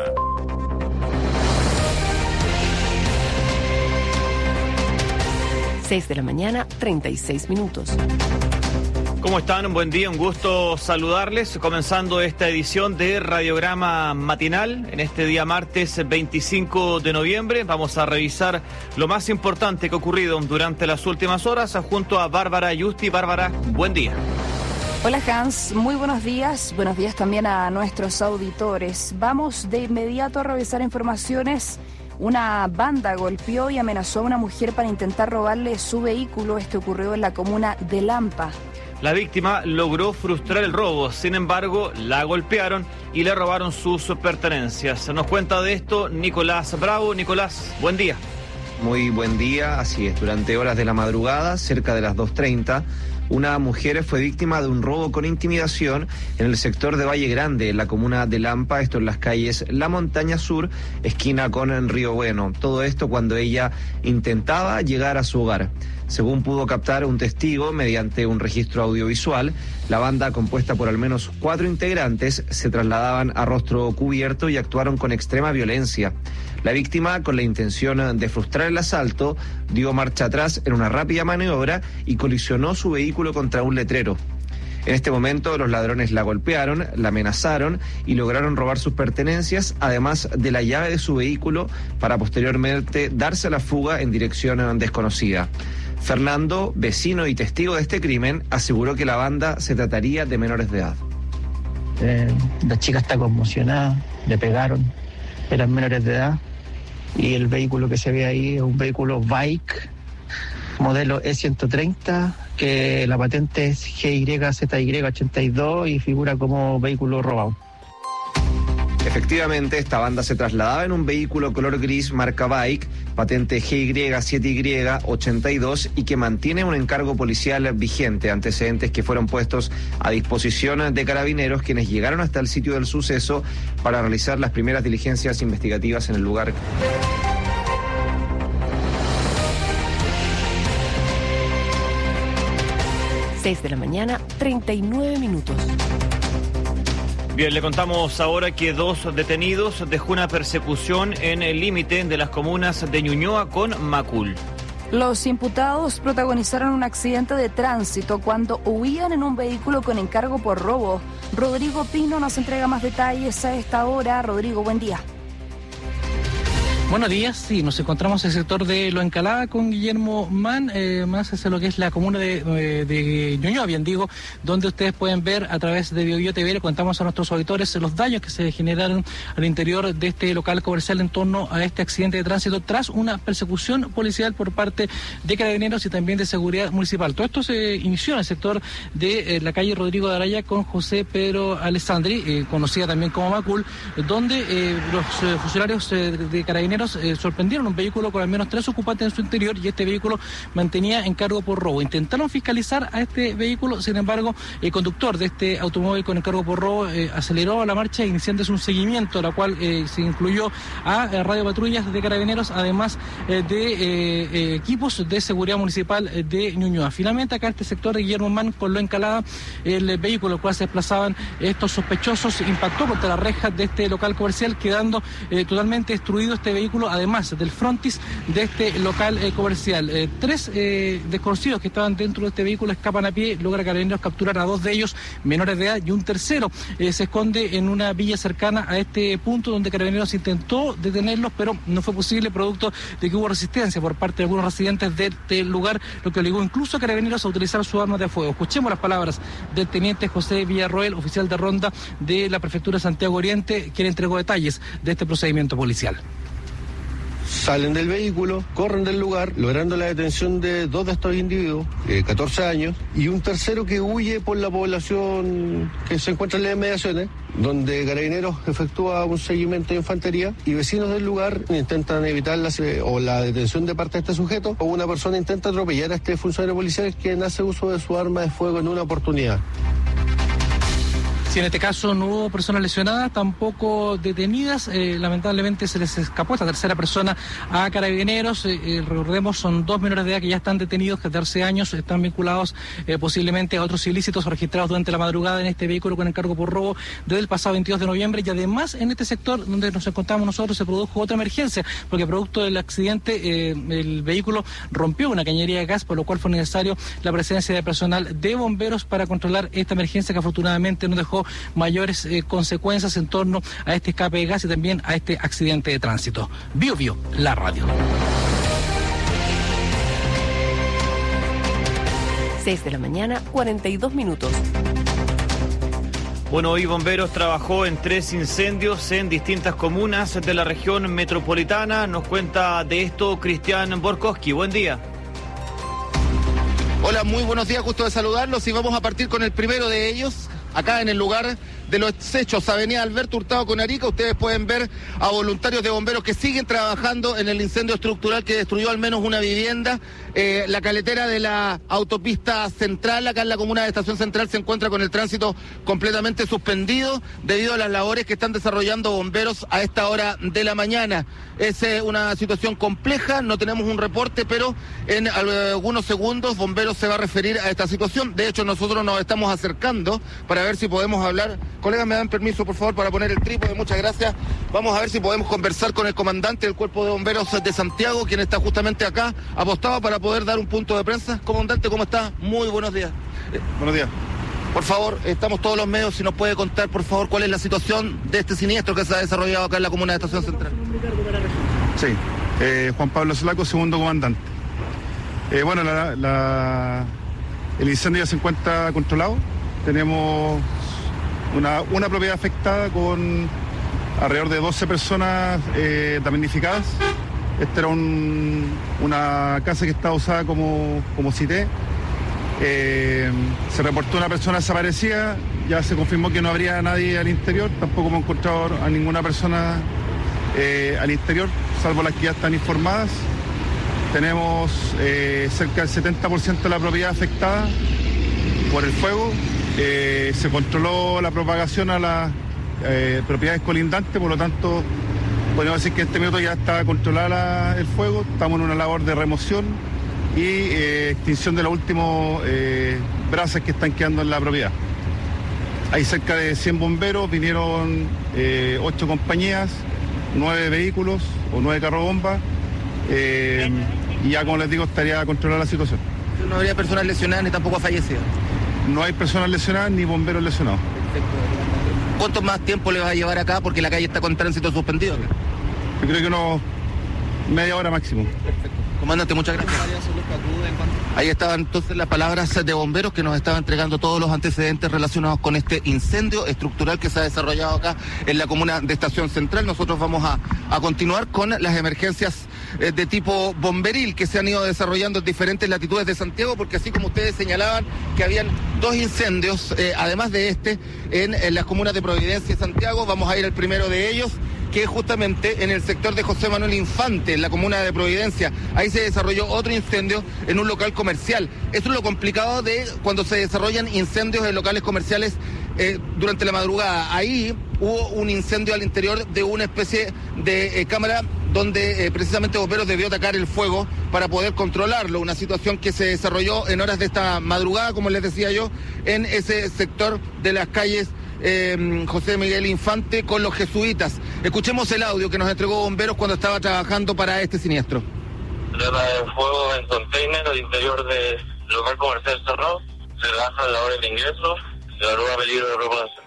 seis de la mañana, treinta y seis minutos. ¿Cómo están? Un buen día, un gusto saludarles. Comenzando esta edición de Radiograma Matinal, en este día martes veinticinco de noviembre, vamos a revisar lo más importante que ha ocurrido durante las últimas horas junto a Bárbara Yusti. Bárbara, buen día. Hola Hans, muy buenos días. Buenos días también a nuestros auditores. Vamos de inmediato a revisar informaciones. Una banda golpeó y amenazó a una mujer para intentar robarle su vehículo. Esto ocurrió en la comuna de Lampa. La víctima logró frustrar el robo, sin embargo, la golpearon y le robaron sus pertenencias. Nos cuenta de esto Nicolás Bravo. Nicolás, buen día. Muy buen día, así es. Durante horas de la madrugada, cerca de las dos treinta, una mujer fue víctima de un robo con intimidación en el sector de Valle Grande, en la comuna de Lampa, esto en las calles La Montaña Sur, esquina con Río Bueno. Todo esto cuando ella intentaba llegar a su hogar. Según pudo captar un testigo mediante un registro audiovisual, la banda, compuesta por al menos cuatro integrantes, se trasladaban a rostro cubierto y actuaron con extrema violencia. La víctima, con la intención de frustrar el asalto, dio marcha atrás en una rápida maniobra y colisionó su vehículo contra un letrero. En este momento, los ladrones la golpearon, la amenazaron y lograron robar sus pertenencias, además de la llave de su vehículo, para posteriormente darse a la fuga en dirección desconocida. Fernando, vecino y testigo de este crimen, aseguró que la banda se trataría de menores de edad. Eh, la chica está conmocionada, le pegaron, eran menores de edad, y el vehículo que se ve ahí es un vehículo bike, modelo E ciento treinta, que la patente es G Y Z Y ochenta y dos y figura como vehículo robado. Efectivamente, esta banda se trasladaba en un vehículo color gris marca Bike, patente G Y siete Y ochenta y dos y que mantiene un encargo policial vigente, antecedentes que fueron puestos a disposición de carabineros, quienes llegaron hasta el sitio del suceso para realizar las primeras diligencias investigativas en el lugar. seis de la mañana, treinta y nueve minutos. Bien, le contamos ahora que dos detenidos dejó una persecución en el límite de las comunas de Ñuñoa con Macul. Los imputados protagonizaron un accidente de tránsito cuando huían en un vehículo con encargo por robo. Rodrigo Pino nos entrega más detalles a esta hora. Rodrigo, buen día. Buenos días, sí, nos encontramos en el sector de Lo Encalada con Guillermo Mann, eh, más hacia lo que es la comuna de, eh, de Ñuñoa, bien digo, donde ustedes pueden ver a través de BioBio T V, le contamos a nuestros auditores los daños que se generaron al interior de este local comercial en torno a este accidente de tránsito tras una persecución policial por parte de carabineros y también de seguridad municipal. Todo esto se inició en el sector de eh, la calle Rodrigo de Araya con José Pedro Alessandri, eh, conocida también como Macul, donde eh, los eh, funcionarios eh, de carabineros Eh, sorprendieron un vehículo con al menos tres ocupantes en su interior y este vehículo mantenía encargo por robo. Intentaron fiscalizar a este vehículo, sin embargo, el conductor de este automóvil con encargo por robo eh, aceleró la marcha iniciándose un seguimiento, la cual eh, se incluyó a, a radiopatrullas de carabineros, además eh, de eh, eh, equipos de seguridad municipal eh, de Ñuñoa. Finalmente, acá este sector de Guillermo Mann con Lo Encalada, el vehículo al cual se desplazaban estos sospechosos impactó contra las rejas de este local comercial, quedando eh, totalmente destruido este vehículo, además del frontis de este local eh, comercial. Eh, tres eh, desconocidos que estaban dentro de este vehículo escapan a pie, logra carabineros capturar a dos de ellos menores de edad y un tercero eh, se esconde en una villa cercana a este punto donde carabineros intentó detenerlos, pero no fue posible producto de que hubo resistencia por parte de algunos residentes de este lugar, lo que obligó incluso a carabineros a utilizar su arma de fuego. Escuchemos las palabras del teniente José Villarroel, oficial de ronda de la prefectura de Santiago Oriente, quien entregó detalles de este procedimiento policial. Salen del vehículo, corren del lugar, logrando la detención de dos de estos individuos, eh, catorce años, y un tercero que huye por la población que se encuentra en las inmediaciones, donde Carabineros efectúa un seguimiento de infantería y vecinos del lugar intentan evitar la, o la detención de parte de este sujeto, o una persona intenta atropellar a este funcionario policial quien hace uso de su arma de fuego en una oportunidad. Si en este caso no hubo personas lesionadas, tampoco detenidas, eh, lamentablemente se les escapó esta tercera persona a carabineros. Eh, eh, recordemos, son dos menores de edad que ya están detenidos, catorce años, están vinculados eh, posiblemente a otros ilícitos registrados durante la madrugada en este vehículo con encargo por robo desde el pasado veintidós de noviembre, y además en este sector donde nos encontramos nosotros se produjo otra emergencia, porque producto del accidente eh, el vehículo rompió una cañería de gas, por lo cual fue necesario la presencia de personal de bomberos para controlar esta emergencia, que afortunadamente no dejó mayores eh, consecuencias en torno a este escape de gas y también a este accidente de tránsito. Bio Bio, la radio. seis de la mañana, cuarenta y dos minutos. Bueno, hoy Bomberos trabajó en tres incendios en distintas comunas de la región metropolitana. Nos cuenta de esto Cristian Borkowski. Buen día. Hola, muy buenos días, gusto de saludarlos y vamos a partir con el primero de ellos. Acá en el lugar de los hechos, Avenida Alberto Hurtado con Arica, ustedes pueden ver a voluntarios de bomberos que siguen trabajando en el incendio estructural que destruyó al menos una vivienda. Eh, la caletera de la autopista central, acá en la comuna de Estación Central, se encuentra con el tránsito completamente suspendido debido a las labores que están desarrollando bomberos a esta hora de la mañana. Es eh, una situación compleja, no tenemos un reporte, pero en algunos segundos Bomberos se va a referir a esta situación. De hecho, nosotros nos estamos acercando para ver si podemos hablar. Colegas, me dan permiso, por favor, para poner el trípode. Muchas gracias. Vamos a ver si podemos conversar con el comandante del Cuerpo de Bomberos de Santiago, quien está justamente acá, apostado para poder dar un punto de prensa. Comandante, ¿cómo está? Muy buenos días. Eh, buenos días. Por favor, estamos todos los medios, si nos puede contar, por favor, cuál es la situación de este siniestro que se ha desarrollado acá en la comuna de Estación Central. Sí, eh, Juan Pablo Zulaco, segundo comandante. Eh, bueno, la, la, el incendio ya se encuentra controlado. Tenemos una, una propiedad afectada con alrededor de doce personas eh, damnificadas. Esta era un, una casa que estaba usada como, como cité. Eh, se reportó una persona desaparecida, ya se confirmó que no habría nadie al interior, tampoco hemos encontrado a ninguna persona eh, al interior, salvo las que ya están informadas. Tenemos eh, cerca del setenta por ciento de la propiedad afectada por el fuego. Eh, se controló la propagación a las eh, propiedades colindantes, por lo tanto podemos decir que en este minuto ya está controlada la, el fuego. Estamos en una labor de remoción y eh, extinción de los últimos eh, brasas que están quedando en la propiedad. Hay cerca de cien bomberos, vinieron eh, ocho compañías, nueve vehículos o nueve carros bomba. Eh, y ya, como les digo, estaría controlada la situación. ¿No habría personas lesionadas ni tampoco fallecidas? No hay personas lesionadas ni bomberos lesionados. Perfecto. ¿Cuánto más tiempo le va a llevar acá? Porque la calle está con tránsito suspendido. Yo creo que unos media hora máximo. Perfecto. Comandante, muchas gracias. Ahí estaban entonces las palabras de bomberos que nos estaban entregando todos los antecedentes relacionados con este incendio estructural que se ha desarrollado acá en la comuna de Estación Central. Nosotros vamos a, a continuar con las emergencias eh, de tipo bomberil que se han ido desarrollando en diferentes latitudes de Santiago, porque así como ustedes señalaban que habían dos incendios, eh, además de este, en, en las comunas de Providencia y Santiago, vamos a ir al primero de ellos, que es justamente en el sector de José Manuel Infante, en la comuna de Providencia. Ahí se desarrolló otro incendio en un local comercial. Eso es lo complicado de cuando se desarrollan incendios en locales comerciales eh, durante la madrugada. Ahí hubo un incendio al interior de una especie de eh, cámara donde eh, precisamente bomberos debió atacar el fuego para poder controlarlo, una situación que se desarrolló en horas de esta madrugada, como les decía yo, en ese sector de las calles Eh, José Miguel Infante con los jesuitas. Escuchemos el audio que nos entregó bomberos cuando estaba trabajando para este siniestro. Problema de fuego en container al interior del local comercial cerrado. Se baja la hora de ingreso. Se evalúa peligro de propagación.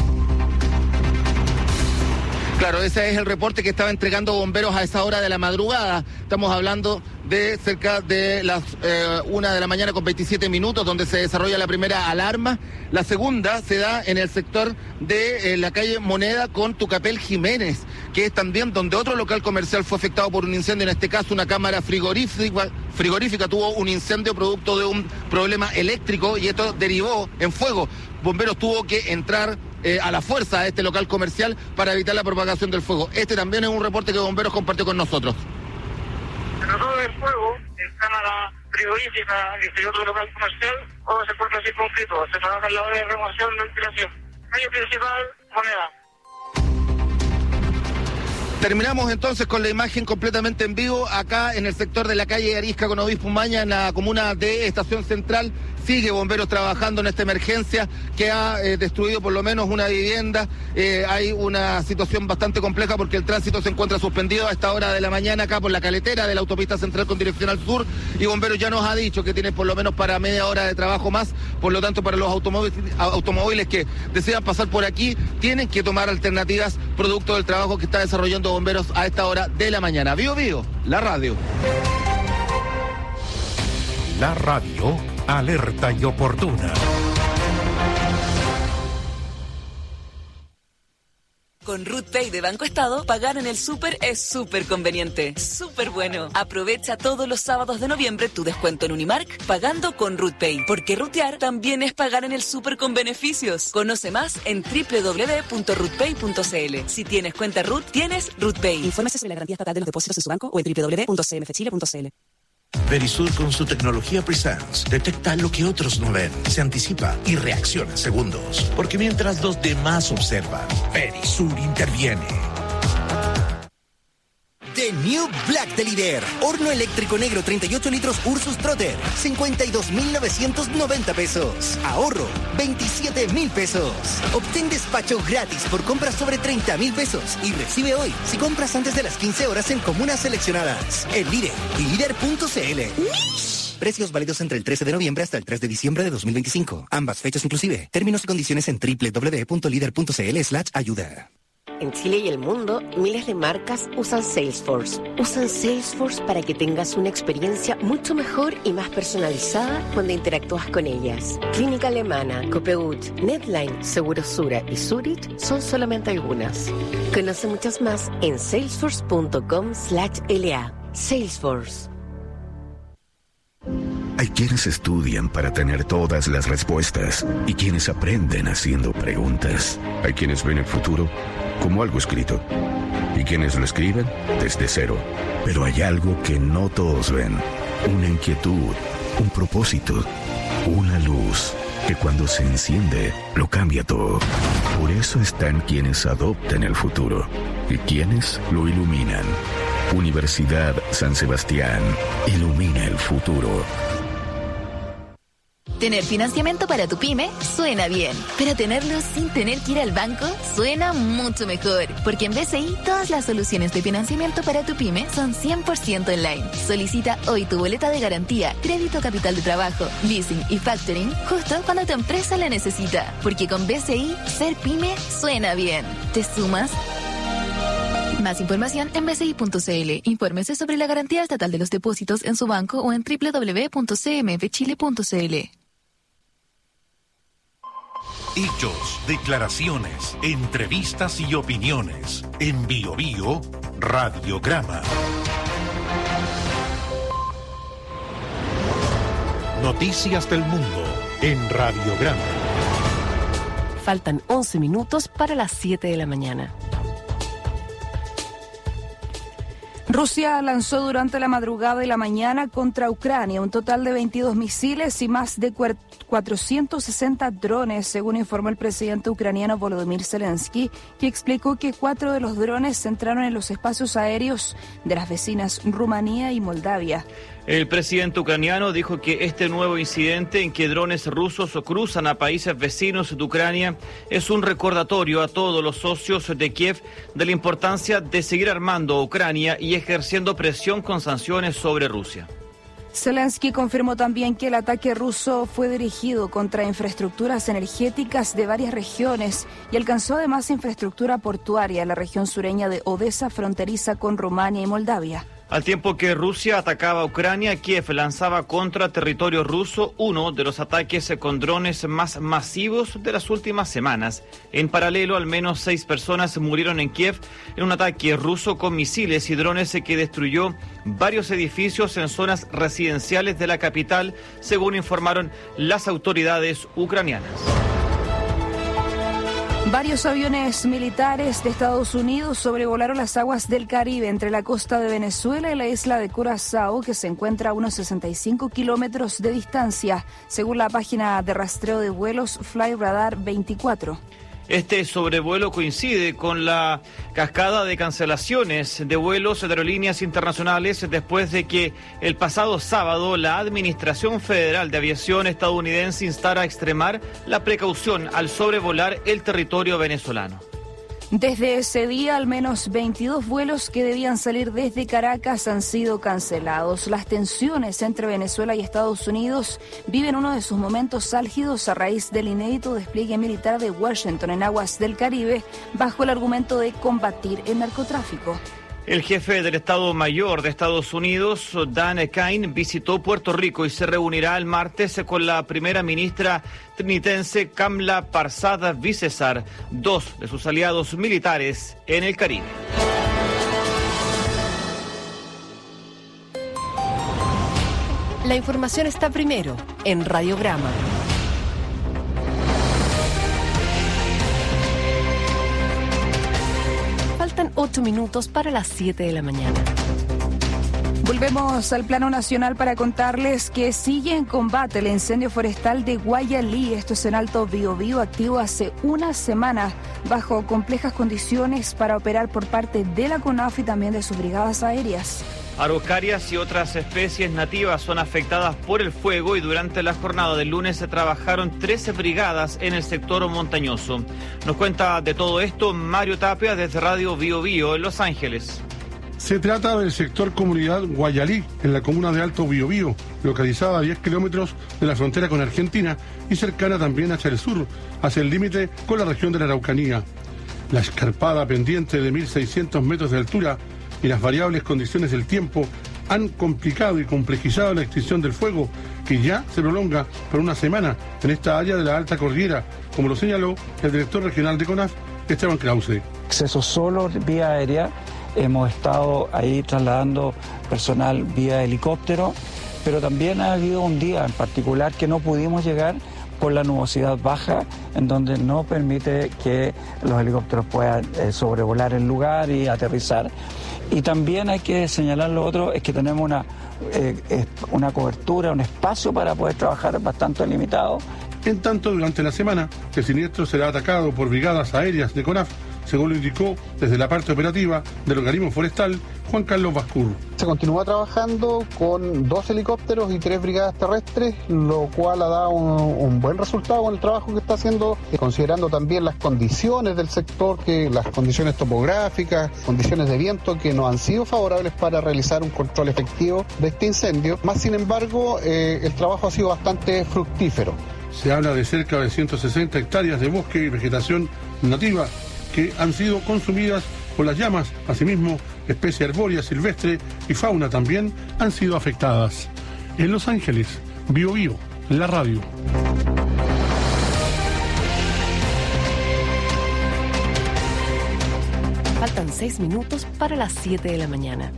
Claro, ese es el reporte que estaba entregando bomberos a esa hora de la madrugada. Estamos hablando de cerca de las eh, una de la mañana con veintisiete minutos, donde se desarrolla la primera alarma. La segunda se da en el sector de eh, la calle Moneda con Tucapel Jiménez, que es también donde otro local comercial fue afectado por un incendio, en este caso una cámara frigorífica, frigorífica tuvo un incendio producto de un problema eléctrico y esto derivó en fuego. Bomberos tuvo que entrar eh, a la fuerza a este local comercial para evitar la propagación del fuego. Este también es un reporte que Bomberos compartió con nosotros. Se trató del fuego en cámara frigorífica y otro local comercial, o se corta así concreto. Se trabaja en la hora de remoción y ventilación. Calle principal, Moneda. Terminamos entonces con la imagen completamente en vivo acá en el sector de la calle Arisca con Obispo Umaña, en la comuna de Estación Central. Sigue bomberos trabajando en esta emergencia que ha eh, destruido por lo menos una vivienda. Eh, hay una situación bastante compleja porque el tránsito se encuentra suspendido a esta hora de la mañana acá por la caletera de la autopista central con dirección al sur, y bomberos ya nos ha dicho que tiene por lo menos para media hora de trabajo más. Por lo tanto, para los automóviles, automóviles que desean pasar por aquí tienen que tomar alternativas producto del trabajo que está desarrollando bomberos a esta hora de la mañana. Bio Bio, la radio. La radio alerta y oportuna. Con RootPay de Banco Estado, pagar en el súper es súper conveniente. Súper bueno. Aprovecha todos los sábados de noviembre tu descuento en Unimark pagando con RootPay. Porque rutear también es pagar en el súper con beneficios. Conoce más en doble u doble u doble u punto rootpay punto c l. Si tienes cuenta Root, tienes RootPay. Infórmese sobre la garantía estatal de los depósitos en su banco o en doble u doble u doble u punto c m f chile punto c l. Verisur, con su tecnología Presence, detecta lo que otros no ven, se anticipa y reacciona en segundos. Porque mientras los demás observan, Verisur interviene. The New Black de Líder. Horno eléctrico negro treinta y ocho litros Ursus Trotter. cincuenta y dos mil novecientos noventa pesos. Ahorro veintisiete mil pesos. Obtén despacho gratis por compras sobre treinta mil pesos. Y recibe hoy si compras antes de las quince horas en comunas seleccionadas. El Líder y líder punto c l. Precios válidos entre el trece de noviembre hasta el tres de diciembre de dos mil veinticinco. Ambas fechas inclusive. Términos y condiciones en doble u doble u doble u punto líder punto c l slash ayuda. En Chile y el mundo, miles de marcas usan Salesforce. Usan Salesforce para que tengas una experiencia mucho mejor y más personalizada cuando interactúas con ellas. Clínica Alemana, Copegut, Netline, Segurosura y Zurich son solamente algunas. Conoce muchas más en salesforce punto com slash L A. Salesforce. Hay quienes estudian para tener todas las respuestas y quienes aprenden haciendo preguntas. Hay quienes ven el futuro como algo escrito y quienes lo escriben desde cero. Pero hay algo que no todos ven. Una inquietud, un propósito, una luz que cuando se enciende lo cambia todo. Por eso están quienes adoptan el futuro y quienes lo iluminan. Universidad San Sebastián ilumina el futuro. Tener financiamiento para tu pyme suena bien, pero tenerlo sin tener que ir al banco suena mucho mejor, porque en B C I todas las soluciones de financiamiento para tu pyme son cien por ciento online. Solicita hoy tu boleta de garantía, crédito capital de trabajo, leasing y factoring justo cuando tu empresa la necesita, porque con B C I ser pyme suena bien. ¿Te sumas? Más información en b c i punto c l. Infórmese sobre la garantía estatal de los depósitos en su banco o en doble u doble u doble u punto c m f chile punto c l. Hechos, declaraciones, entrevistas y opiniones. En Bio Bio, Radiograma. Noticias del mundo en Radiograma. Faltan once minutos para las siete de la mañana. Rusia lanzó durante la madrugada y la mañana contra Ucrania un total de veintidós misiles y más de cuatrocientos sesenta drones, según informó el presidente ucraniano Volodymyr Zelensky, que explicó que cuatro de los drones entraron en los espacios aéreos de las vecinas Rumanía y Moldavia. El presidente ucraniano dijo que este nuevo incidente en que drones rusos cruzan a países vecinos de Ucrania es un recordatorio a todos los socios de Kiev de la importancia de seguir armando a Ucrania y ejerciendo presión con sanciones sobre Rusia. Zelensky confirmó también que el ataque ruso fue dirigido contra infraestructuras energéticas de varias regiones y alcanzó además infraestructura portuaria en la región sureña de Odessa, fronteriza con Rumania y Moldavia. Al tiempo que Rusia atacaba a Ucrania, Kiev lanzaba contra territorio ruso uno de los ataques con drones más masivos de las últimas semanas. En paralelo, al menos seis personas murieron en Kiev en un ataque ruso con misiles y drones que destruyó varios edificios en zonas residenciales de la capital, según informaron las autoridades ucranianas. Varios aviones militares de Estados Unidos sobrevolaron las aguas del Caribe entre la costa de Venezuela y la isla de Curazao, que se encuentra a unos sesenta y cinco kilómetros de distancia, según la página de rastreo de vuelos Flyradar veinticuatro. Este sobrevuelo coincide con la cascada de cancelaciones de vuelos de aerolíneas internacionales después de que el pasado sábado la Administración Federal de Aviación estadounidense instara a extremar la precaución al sobrevolar el territorio venezolano. Desde ese día, al menos veintidós vuelos que debían salir desde Caracas han sido cancelados. Las tensiones entre Venezuela y Estados Unidos viven uno de sus momentos álgidos a raíz del inédito despliegue militar de Washington en aguas del Caribe, bajo el argumento de combatir el narcotráfico. El jefe del Estado Mayor de Estados Unidos, Dan Kane, visitó Puerto Rico y se reunirá el martes con la primera ministra trinitense Kamala Persad-Bissessar, dos de sus aliados militares en el Caribe. La información está primero en Radiograma. Faltan ocho minutos para las siete de la mañana. Volvemos al plano nacional para contarles que sigue en combate el incendio forestal de Guayalí. Esto es en Alto Biobío, activo hace una semana bajo complejas condiciones para operar por parte de la CONAF y también de sus brigadas aéreas. Araucarias y otras especies nativas son afectadas por el fuego y durante la jornada del lunes se trabajaron trece brigadas en el sector montañoso. Nos cuenta de todo esto Mario Tapia desde Radio Bio Bio en Los Ángeles. Se trata del sector comunidad Guayalí, en la comuna de Alto Biobío, localizada a diez kilómetros de la frontera con Argentina y cercana también hacia el sur, hacia el límite con la región de la Araucanía. La escarpada pendiente de mil seiscientos metros de altura y las variables condiciones del tiempo han complicado y complejizado la extinción del fuego, que ya se prolonga por una semana en esta área de la alta cordillera, como lo señaló el director regional de CONAF, Esteban Krause. Acceso solo vía aérea, hemos estado ahí trasladando personal vía helicóptero, pero también ha habido un día en particular que no pudimos llegar por la nubosidad baja, en donde no permite que los helicópteros puedan eh, sobrevolar el lugar y aterrizar. Y también hay que señalar lo otro, es que tenemos una, eh, una cobertura, un espacio para poder trabajar bastante limitado. En tanto, durante la semana, el siniestro será atacado por brigadas aéreas de CONAF, según lo indicó desde la parte operativa del organismo forestal, Juan Carlos Bascur. Se continúa trabajando con dos helicópteros y tres brigadas terrestres, lo cual ha dado un, un buen resultado con el trabajo que está haciendo, considerando también las condiciones del sector, que las condiciones topográficas, condiciones de viento que no han sido favorables para realizar un control efectivo de este incendio. Más sin embargo, eh, el trabajo ha sido bastante fructífero. Se habla de cerca de ciento sesenta hectáreas de bosque y vegetación nativa que han sido consumidas por las llamas. Asimismo, especies arbóreas, silvestre y fauna también han sido afectadas. En Los Ángeles, Bio Bio, la radio. Faltan seis minutos para las siete de la mañana.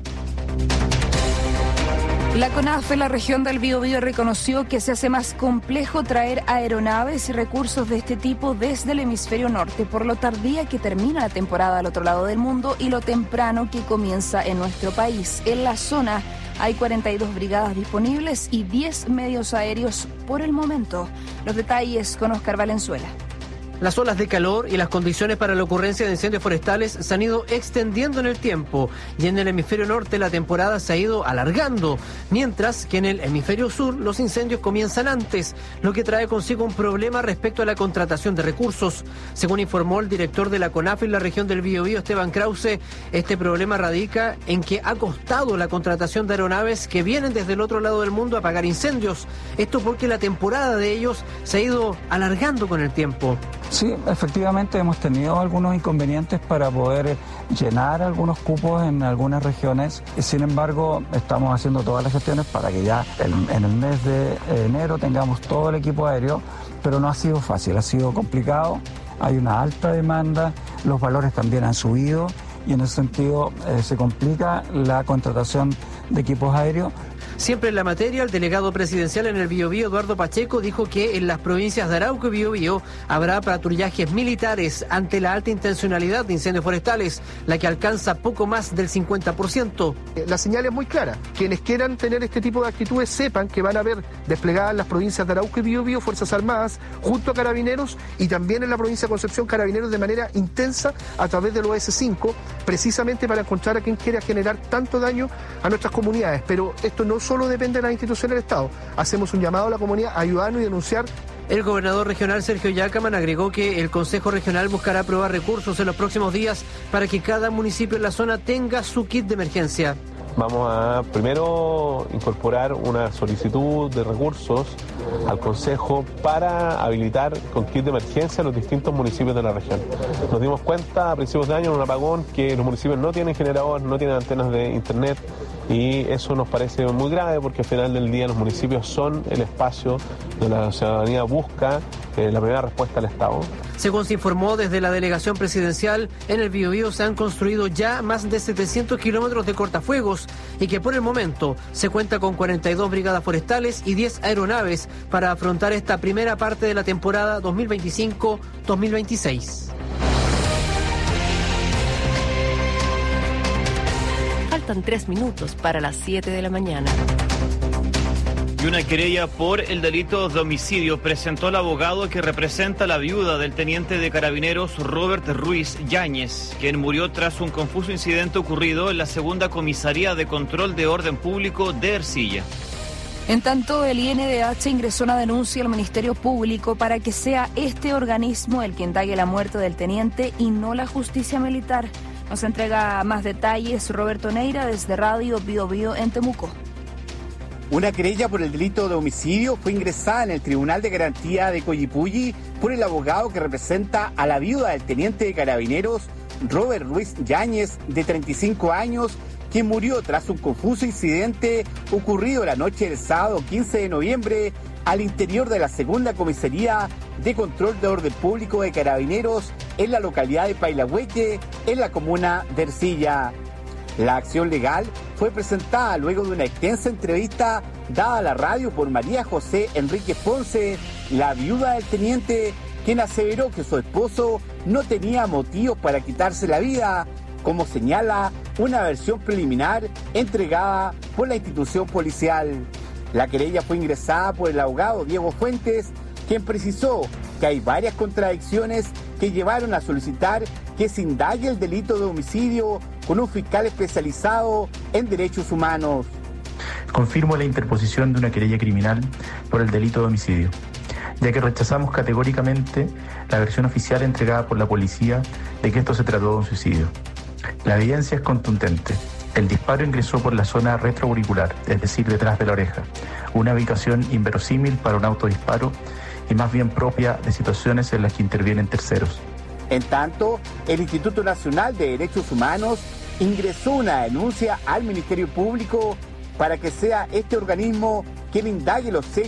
La CONAF en la región del Biobío reconoció que se hace más complejo traer aeronaves y recursos de este tipo desde el hemisferio norte, por lo tardía que termina la temporada al otro lado del mundo y lo temprano que comienza en nuestro país. En la zona hay cuarenta y dos brigadas disponibles y diez medios aéreos por el momento. Los detalles con Oscar Valenzuela. Las olas de calor y las condiciones para la ocurrencia de incendios forestales se han ido extendiendo en el tiempo y en el hemisferio norte la temporada se ha ido alargando, mientras que en el hemisferio sur los incendios comienzan antes, lo que trae consigo un problema respecto a la contratación de recursos. Según informó el director de la CONAF en la región del Biobío, Esteban Krause, este problema radica en que ha costado la contratación de aeronaves que vienen desde el otro lado del mundo a apagar incendios. Esto porque la temporada de ellos se ha ido alargando con el tiempo. Sí, efectivamente hemos tenido algunos inconvenientes para poder llenar algunos cupos en algunas regiones. Sin embargo, estamos haciendo todas las gestiones para que ya en el mes de enero tengamos todo el equipo aéreo, pero no ha sido fácil, ha sido complicado. Hay una alta demanda, los valores también han subido y en ese sentido eh, se complica la contratación de equipos aéreos. Siempre en la materia, el delegado presidencial en el Biobío, Eduardo Pacheco, dijo que en las provincias de Arauco y Biobío habrá patrullajes militares ante la alta intencionalidad de incendios forestales, la que alcanza poco más del cincuenta por ciento. La señal es muy clara. Quienes quieran tener este tipo de actitudes sepan que van a ver desplegadas en las provincias de Arauco y Biobío Fuerzas Armadas junto a Carabineros y también en la provincia de Concepción Carabineros de manera intensa a través del O S cinco, precisamente para encontrar a quien quiera generar tanto daño a nuestras comunidades. Pero esto no solo depende de las instituciones del Estado. Hacemos un llamado a la comunidad a ayudarnos y denunciar. El gobernador regional Sergio Yacaman agregó que el Consejo Regional buscará aprobar recursos en los próximos días para que cada municipio en la zona tenga su kit de emergencia. Vamos a primero incorporar una solicitud de recursos al Consejo para habilitar con kit de emergencia los distintos municipios de la región. Nos dimos cuenta a principios de año en un apagón que los municipios no tienen generadores, no tienen antenas de internet y eso nos parece muy grave porque al final del día los municipios son el espacio donde la ciudadanía busca eh, la primera respuesta al Estado. Según se informó desde la delegación presidencial, en el Biobío se han construido ya más de setecientos kilómetros de cortafuegos y que por el momento se cuenta con cuarenta y dos brigadas forestales y diez aeronaves para afrontar esta primera parte de la temporada dos mil veinticinco dos mil veintiséis. Faltan tres minutos para las siete de la mañana. Y una querella por el delito de homicidio presentó el abogado que representa a la viuda del teniente de carabineros Robert Ruiz Yáñez, quien murió tras un confuso incidente ocurrido en la segunda comisaría de control de orden público de Ercilla. En tanto, el I N D H ingresó una denuncia al Ministerio Público para que sea este organismo el que indague la muerte del teniente y no la justicia militar. Nos entrega más detalles Roberto Neira desde Radio Biobío en Temuco. Una querella por el delito de homicidio fue ingresada en el Tribunal de Garantía de Coyipulli por el abogado que representa a la viuda del teniente de carabineros Robert Ruiz Yáñez, de treinta y cinco años, quien murió tras un confuso incidente ocurrido la noche del sábado quince de noviembre al interior de la segunda comisaría de control de orden público de carabineros en la localidad de Pailahueque, en la comuna de Ercilla. La acción legal fue presentada luego de una extensa entrevista dada a la radio por María José Enrique Ponce, la viuda del teniente, quien aseveró que su esposo no tenía motivos para quitarse la vida, como señala una versión preliminar entregada por la institución policial. La querella fue ingresada por el abogado Diego Fuentes, quien precisó que hay varias contradicciones que llevaron a solicitar que se indague el delito de homicidio con un fiscal especializado en derechos humanos. Confirmo la interposición de una querella criminal por el delito de homicidio, ya que rechazamos categóricamente la versión oficial entregada por la policía de que esto se trató de un suicidio. La evidencia es contundente. El disparo ingresó por la zona retroauricular, es decir, detrás de la oreja, una ubicación inverosímil para un autodisparo y más bien propia de situaciones en las que intervienen terceros. En tanto, el Instituto Nacional de Derechos Humanos ingresó una denuncia al Ministerio Público para que sea este organismo quien indague los hechos